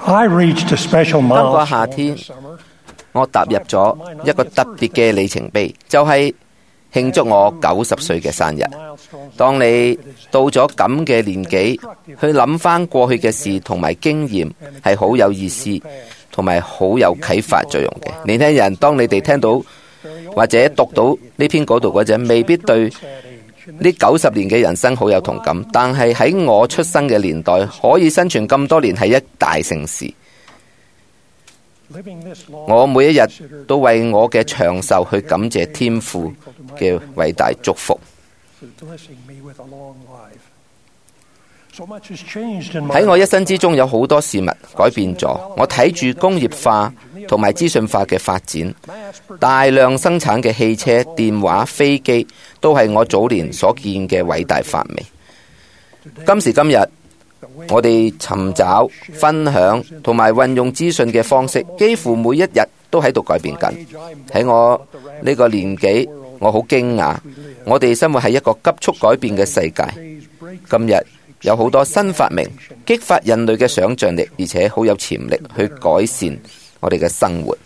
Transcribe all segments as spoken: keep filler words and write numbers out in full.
今個夏天，我踏入咗一個特別嘅里程碑，就係慶祝我九十歲嘅生日。當你到咗咁嘅年紀，去諗翻過去嘅事同埋經驗，係好有意思，同埋好有啟發作用嘅。年輕人，當你哋聽到或者讀到呢篇稿讀嗰陣，未必對呢九十年嘅人生好有同感，但係喺我出生嘅年代，可以生存咁多年係一大盛事。我每一日都為我嘅長壽去感謝天父嘅偉大祝福。喺我一生之中，有好多事物改變咗。我睇住工業化同埋資訊化嘅發展，大量生產嘅汽車、電話、飛機都係我早年所見嘅偉大發明。今時今日，我哋尋找、分享同埋運用資訊嘅方式，幾乎每一日都喺度改變緊。喺我呢個年紀，我好驚訝，我哋生活喺一個急速改變嘅世界。今日有好多新發明，激發人類嘅想像力，而且好有潛力去改善我哋嘅生活。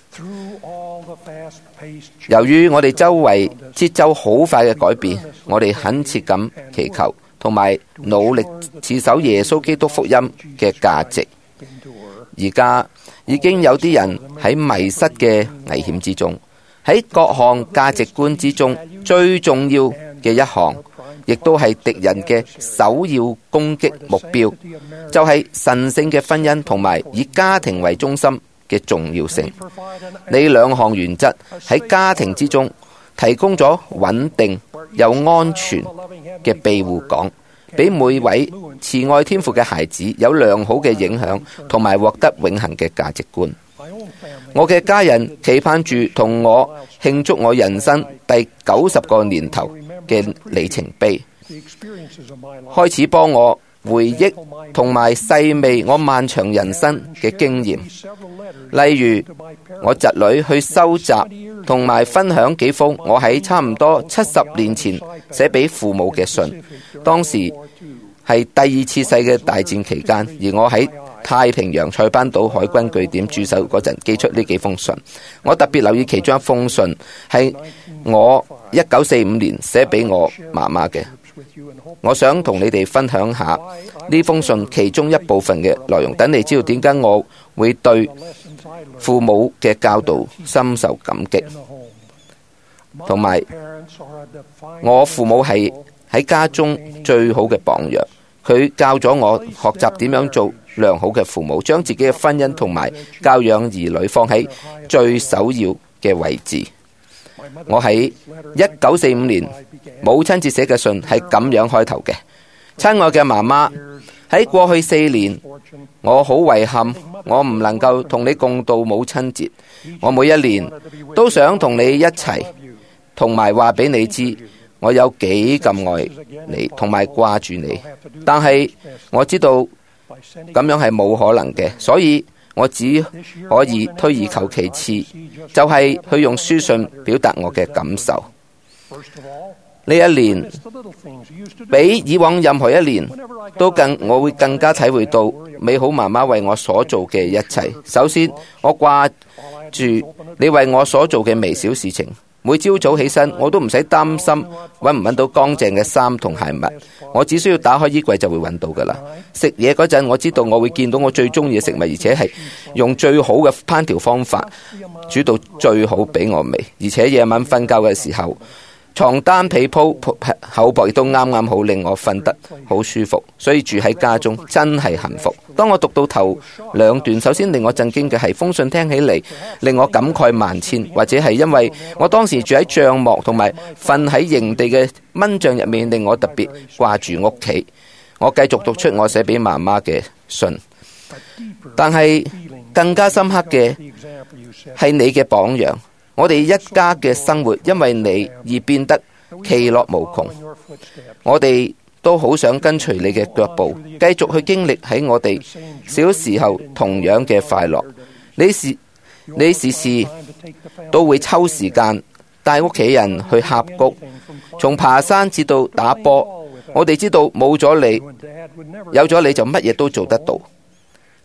由於我哋周圍節奏好快嘅改變，我哋懇切咁祈求同埋努力持守耶穌基督福音嘅價值。而家已經有啲人喺迷失嘅危險之中，喺各項價值觀之中，最重要嘅一項，亦都係敵人嘅首要攻擊目標，就係神聖嘅婚姻同埋以家庭為中心嘅重要性。呢兩項原則喺家庭之中提供咗穩定又安全嘅庇護港，俾每位慈愛天父嘅孩子有良好嘅影響，同埋獲得永恆嘅價值觀。我嘅家人期盼住同我慶祝我人生第九十個年頭嘅里程碑，開始幫我回憶同埋細味我漫長人生嘅經驗。例如，我侄女去收集同埋分享幾封我喺差唔多七十年前寫俾父母嘅信。當時係第二次世界大戰期間，而我喺太平洋塞班島海軍據點駐守嗰陣寄出呢幾封信。我特別留意其中一封信係我一九四五年寫俾我媽媽嘅。我想同你哋分享下呢封信其中一部分嘅內容，等你知道點解我會對父母嘅教導深受感激，同埋我父母係喺家中最好嘅榜樣。佢教咗我學習點樣做良好嘅父母，將自己嘅婚姻同埋教養兒女放喺最首要嘅位置。我喺一九四五年母親節寫嘅信係咁樣開頭嘅：親愛嘅媽媽，喺過去四年，我好遺憾我唔能夠同你共度母親節。我每一年都想同你一齊，同埋話俾你知我有幾咁愛你，同埋掛住你。但係我知道咁樣係冇可能嘅，所以我只可以退而求其次，就係去用書信表達我嘅感受。呢一年比以往任何一年都更，我會更加體會到美好媽媽為我所做嘅一切。首先，我掛住你為我所做嘅微小事情。每朝早起身，我都唔使擔心揾唔揾到乾淨嘅衫同鞋襪，我只需要打開衣櫃就會揾到噶啦。食嘢嗰陣，我知道我會見到我最中意嘅食物，而且係用最好嘅烹調方法煮到最好俾我味。而且夜晚瞓覺嘅時候，床單被鋪厚薄亦都啱啱好，令我瞓得好舒服。所以住喺家中真係幸福。當我讀到頭兩段，首先令我震驚嘅係封信聽起嚟令我感慨萬千，或者係因為我當時住喺帳幕同埋瞓喺營地嘅蚊帳入面，令我特別掛住屋企。我繼續讀出我寫俾媽媽嘅信，但係更加深刻嘅係你嘅榜樣。我哋一家嘅生活因為你而變得其樂無窮，我哋都好想跟隨你嘅腳步，繼續去經歷喺我哋小時候同樣嘅快樂。你時你時時都會抽時間帶屋企人去峽谷，從爬山至到打波。我哋知道冇咗你，有咗你就乜嘢都做得到。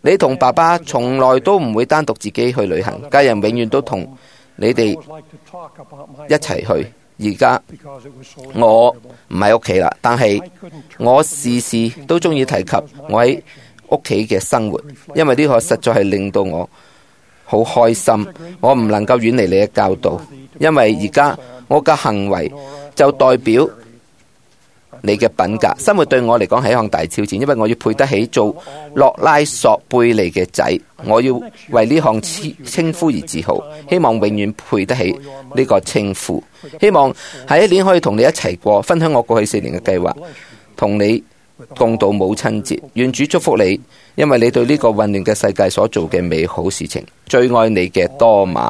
你同爸爸從來都唔會單獨自己去旅行，家人永遠都同你哋一齊去。而家我唔喺屋企啦，但係我時時都中意提及我喺屋企嘅生活，因為呢個實在係令到我好開心。我唔能夠遠離你嘅教導，因為而家我嘅行為就代表你嘅品格。生活對我嚟講係一項大挑戰，因為我要配得起做洛拉索貝利嘅仔，我要為呢項稱呼而自豪，希望永遠配得起呢個稱呼。希望下一年可以同你一齊過，分享我過去四年嘅計劃，同你共度母親節。願主祝福你，因為你對呢個混亂嘅世界所做嘅美好事情。最愛你嘅多馬。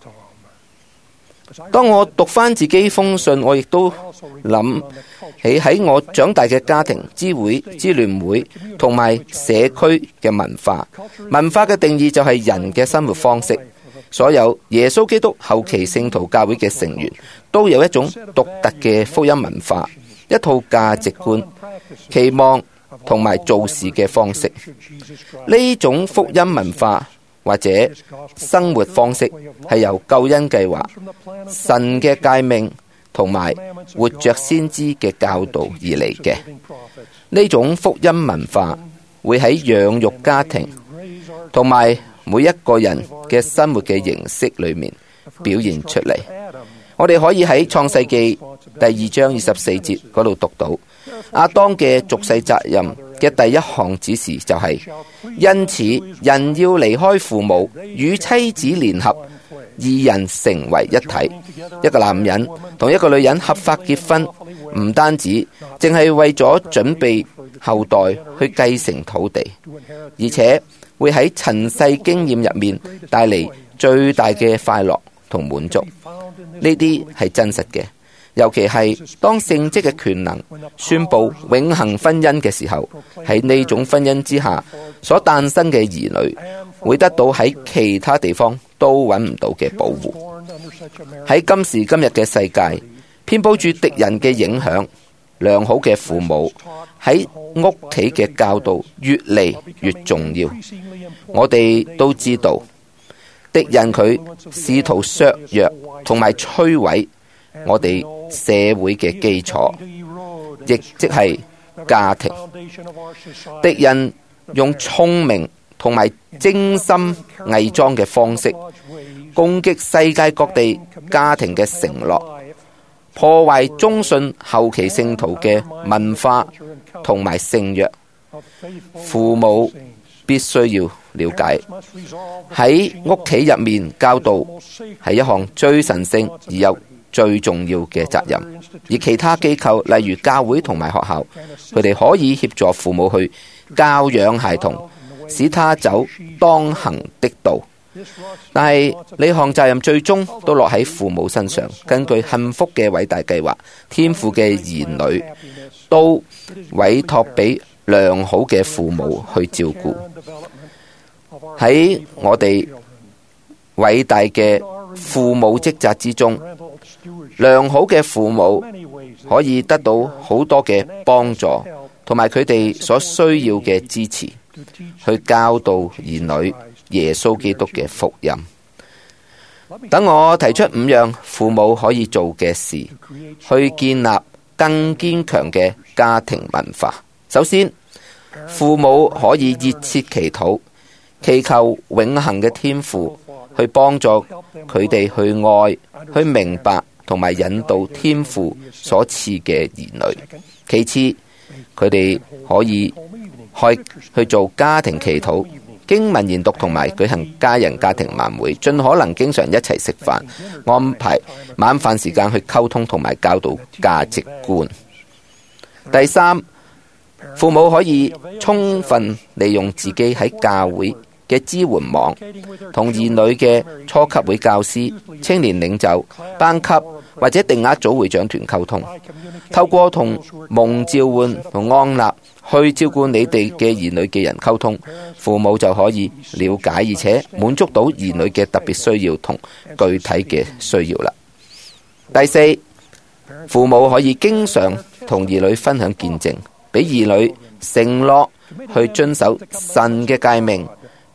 當我讀翻自己封信，我亦都諗起喺我長大嘅家庭、支會、支聯會同埋社區嘅文化。文化嘅定義就係人嘅生活方式。所有耶穌基督後期聖徒教會嘅成員都有一種獨特嘅福音文化，一套價值觀、期望同埋做事嘅方式。呢種福音文化或者生活方式係由救恩計劃、神嘅誡命同埋活着先知嘅教導而嚟嘅。呢種福音文化會喺養育家庭同埋每一個人嘅生活嘅形式裏面表現出嚟。我哋可以喺創世記第二章二十四節嗰度讀到，亞當嘅俗世責任嘅第一項指示就係、是，因此人要離開父母，與妻子聯合，二人成為一體。一個男人同一個女人合法結婚，唔單止淨係為咗準備後代去繼承土地，而且會喺塵世經驗入面帶嚟最大嘅快樂同滿足。呢啲係真實嘅，尤其係當聖職嘅權能宣布永恆婚姻嘅時候，喺呢種婚姻之下所誕生嘅兒女會得到喺其他地方都揾唔到嘅保護。喺今時今日嘅世界，遍佈住敵人嘅影響，良好嘅父母喺屋企嘅教導越嚟越重要。我哋都知道敵人佢試圖削弱同埋摧毀我哋社會嘅基礎，亦即係家庭。敵人用聰明同埋精心偽裝嘅方式攻擊世界各地家庭嘅承諾，破壞忠信後期聖徒嘅文化同埋聖約。父母必須要了解，喺屋企入面教導係一項最神聖而又最重要嘅責任。而其他機構，例如教會同埋學校，佢哋可以協助父母去教養孩童，使他走當行的道。但係呢項責任最終都落喺父母身上。根據幸福嘅偉大計劃，天父嘅兒女都委託俾良好嘅父母去照顧。喺我哋偉大嘅父母職責之中，良好嘅父母可以得到好多嘅幫助，同埋佢哋所需要嘅支持，去教導兒女耶穌基督嘅福音。等我提出五樣父母可以做嘅事，去建立更堅強嘅家庭文化。首先，父母可以熱切祈禱，祈求永恆嘅天父去幫助佢哋去愛、去明白同埋引導天父所賜嘅兒女。其次，佢哋可以去去做家庭祈禱、經文研讀同埋舉行家人家庭晚會，盡可能經常一齊食飯，安排晚飯時間去溝通同埋教導價值觀。第三，父母可以充分利用自己喺教會嘅支援網，同兒女嘅初級會教師、青年領袖、班級或者定額組會長團溝通，透過同蒙召喚同安立去照顧你哋嘅兒女嘅人溝通，父母就可以了解而且滿足到兒女嘅特別需要同具體嘅需要啦。第四，父母可以經常同兒女分享見證，俾兒女承諾去遵守神嘅誡命，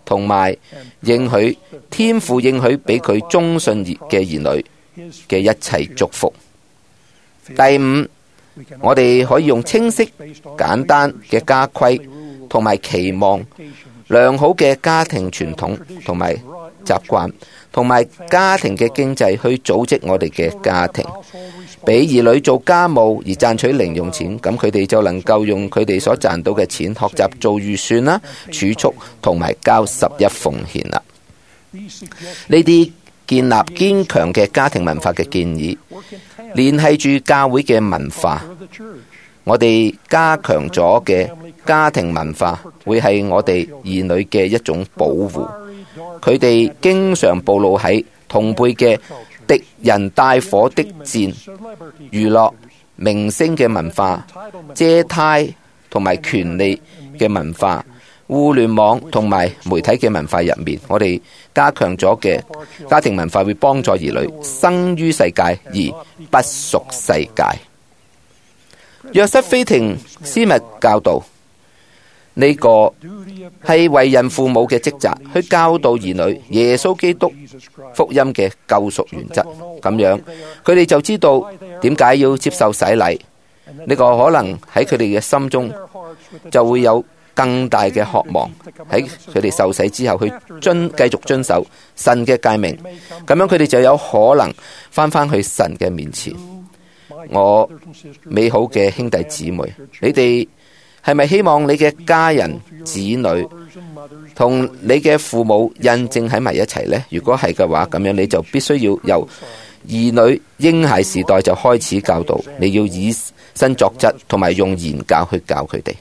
同埋應許天父應許俾佢忠信嘅兒女嘅一切祝福。第五，我哋可以用清晰簡單嘅家規同埋期望，良好嘅家庭傳統同埋習慣，同埋家庭嘅經濟去組織我哋嘅家庭，俾兒女做家務而賺取零用錢，咁佢哋就能夠用佢哋所賺到嘅錢學習做預算啦、儲蓄同埋交十一奉獻啦。呢啲建立堅強嘅家庭文化嘅建議，聯繫住教會嘅文化。我哋加強咗嘅家庭文化，會係我哋兒女嘅一種保護。佢哋經常暴露喺同輩嘅敵人帶火的箭、娛樂、明星嘅文化、借貸同埋權利嘅文化、互聯網同埋媒體嘅文化入面，我哋加強咗嘅家庭文化會幫助兒女生於世界而不屬世界。約瑟菲廷斯密教導，呢個係為人父母嘅職責，去教導兒女耶穌基督福音嘅救贖原則。咁樣佢哋就知道點解要接受洗禮。呢個可能喺佢哋嘅心中就會有更大嘅渴望，喺佢哋受洗之後去遵繼續遵守神嘅誡命。咁樣佢哋就有可能翻返去神嘅面前。我美好嘅兄弟姊妹，你哋係咪希望你嘅家人、子女同你嘅父母印證喺埋一齊呢？如果係嘅話，咁樣你就必須要由兒女嬰孩時代就開始教導，你要以身作則，同埋用言教去教佢哋。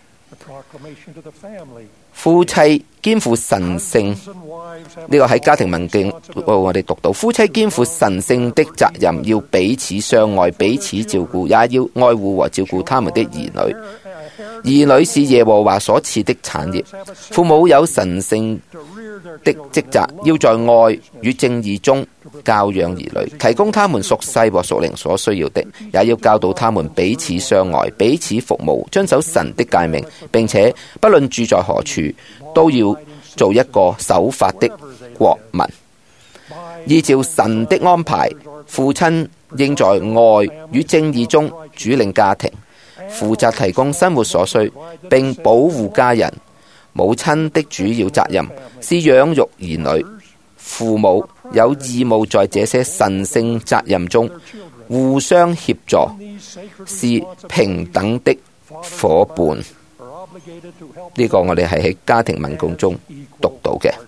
夫妻肩負神聖，呢個喺家庭文經我哋讀到，夫妻肩負神聖的責任，要彼此相愛，彼此照顧，也要愛護和照顧他們的兒女。兒女是耶和華所賜的產業，父母有神聖的職責，要在愛與正義中教養兒女，提供他們屬世和屬靈所需要的，也要教導他們彼此相愛，彼此服務，遵守神的誡命，並且不論住在何處，都要做一個守法的國民。依照神的安排，父親應在愛與正義中主領家庭，負責提供生活所需，並保護家人。母親的主要責任是養育兒女，父母有義務在這些神聖責任中互相協助，是平等的夥伴。呢個我哋係喺家庭文共中讀到嘅。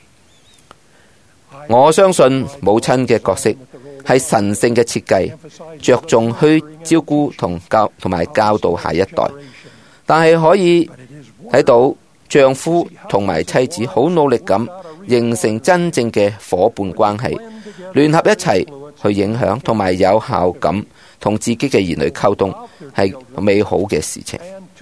我相信母親嘅角色係神聖嘅設計，着重去照顧同教同埋教導下一代，但係可以睇到丈夫同埋妻子好努力咁形成真正嘅夥伴關係，聯合一齊去影響同埋有效咁同自己嘅兒女溝通，係美好嘅事情。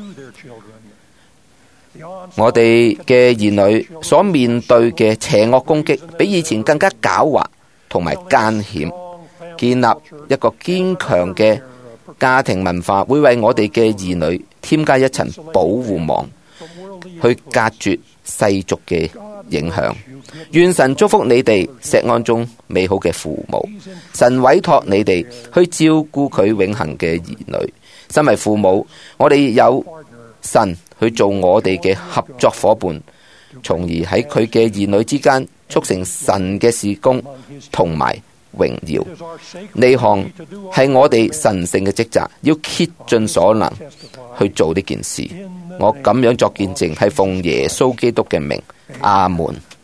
我哋嘅兒女所面對嘅邪惡攻擊比以前更加狡猾同埋艱險，建立一個堅強嘅家庭文化會為我哋嘅兒女添加一層保護網，去隔絕世俗嘅影響。願神祝福你哋錫安中美好嘅父母，神委託你哋去照顧佢永恆嘅兒女。身為父母，我哋有神去做我哋嘅合作夥伴，從而喺佢嘅兒女之間促成神嘅事工同埋榮耀。呢項係我哋神聖嘅職責，要竭盡所能去做呢件事。我咁樣作見證，係奉耶穌基督嘅名，阿門。